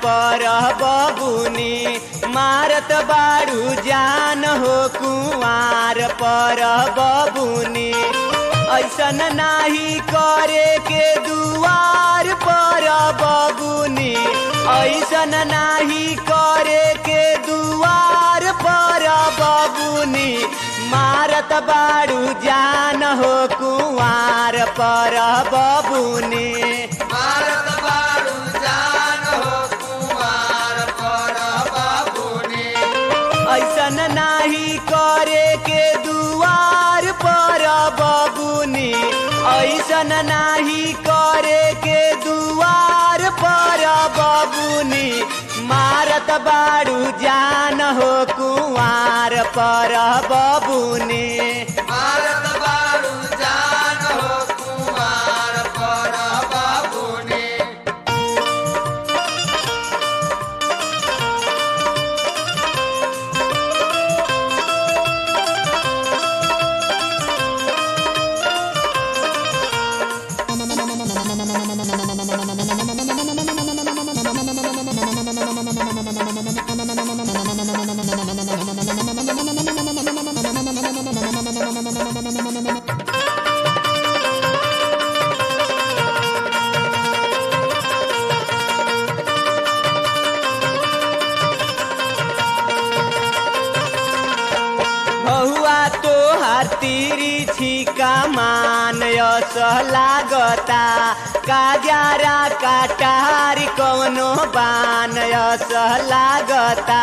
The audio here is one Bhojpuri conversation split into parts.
पर बबुनी मारत बारू जान हो कुंवार पर बबुनी ऐसन नाही करे के दुआर पर बबुनी ऐसन नाही करे के दुआर पर बबुनी मारत बारू जान हो कुंवार पर बबुनी मारत बारू जान हो कुंवार पर बबुनी ऐसन नाही करे के दुआर पर बबुनी ऐसन नाही करे के दुआर पर बबुनी मारत बारू जान हो कुंवार पर बबुनी मारत बारू जान हो कुंवार पर बबुनी बहुआ तोहार तिरी छिका मान यस लागता काजारा काटारी कौनो बान यस लागता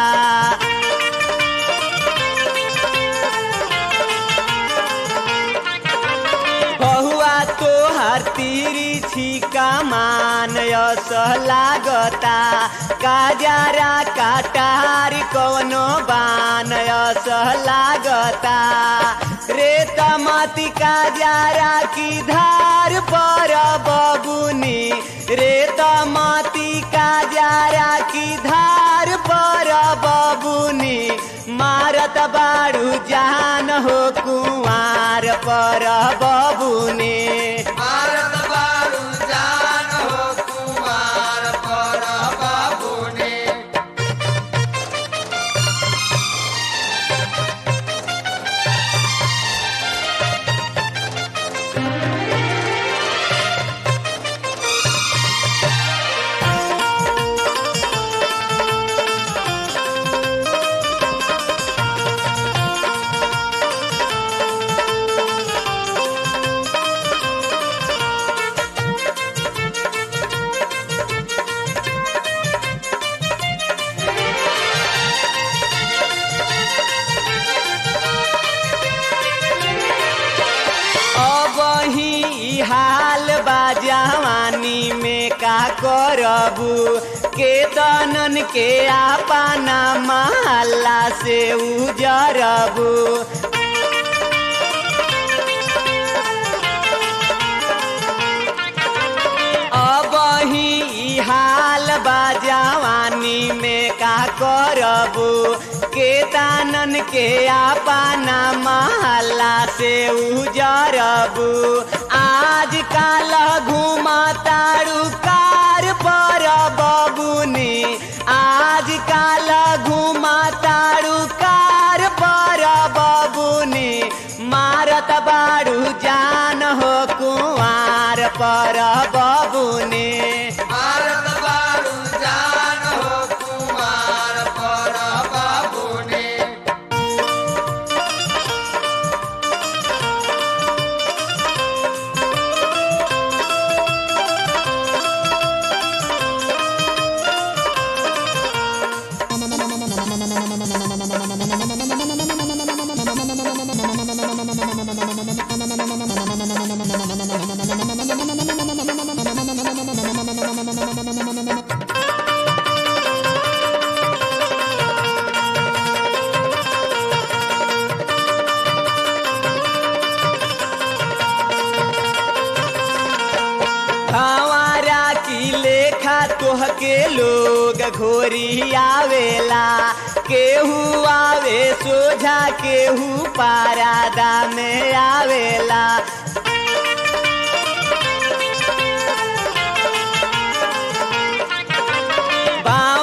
बहुआ तोहार तिरी छिका मान यस लागता काजारा काटारी कौनो बान यस लागता रेत मती काजारा की धार पर बबुनी रेत मती काजारा की धार पर बबुनी मारत बारू जान हो कुंवार पर बबुनी मारत बारू जान हो कुंवार पर बबुनी हाल बा जवानी में का करबू के तनन के आपना महल्ला से उजरबू अब ही हाल बा जवानी में का करबू के तानन के आपना महल्ला से उजरबू आज काल घुमा तारू कार पर बबुनी आज काल घुमा तारू कार पर बबुनी मारत बारू जान हो कुंवार पर बबुनी मारत बारू जान हो कुंवार पर बबुनी तोहके लोग घोरी आवेला केहू आवे सोझा केहू पारादा में आवेला बाँव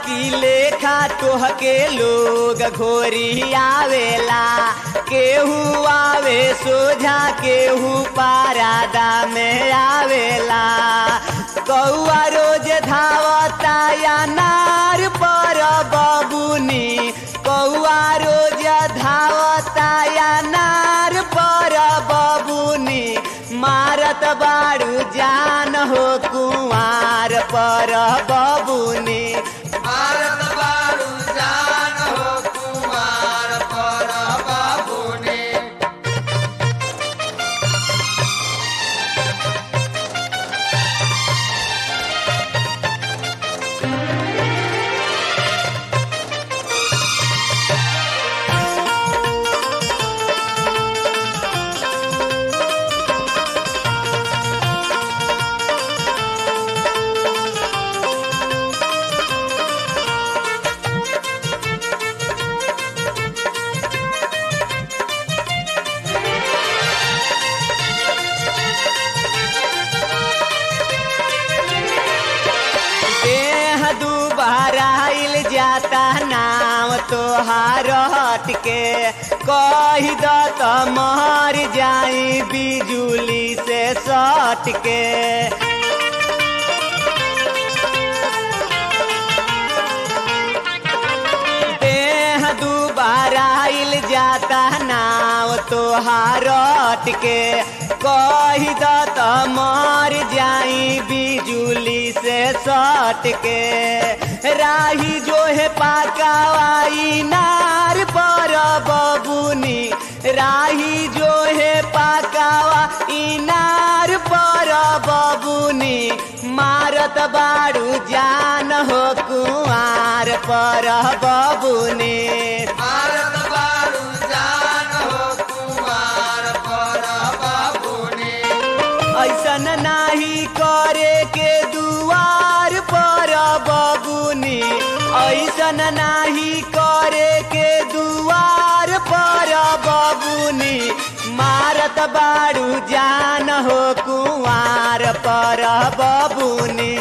की लेखा तोहके लोग घोरी आवेला केहू आवे सोझा केहू पारादा में आवेला कौआ रोज धावता या नार पर बबुनी कौआ रोज धावता या नार पर बबुनी मारत बाड़ू जान हो कुंवार पर बबुनी मारत बारू जान हो कुमार पर बाबूने। दुबाराइल जाता नाम तोहार हट के कही द त मर जाई बिजुली से सट के देह दुबाराइल जाता नाम तोहार हट के कही द त मर जाई बिजुली से सट के राही जो है पाकावाई नार पर बबुनी राही जो है पाकावा इनार पर बबुनी मारत बाड़ू जान हो कुंवार पर बबुनी मारत बारू जान हो कुमार पर बाबूने। ऐसन नाही करे के दुआर पर बबुनी ऐसन नाही करे के दुआर पर बबुनी मारत बाड़ू जान हो कुंवार पर बबुनी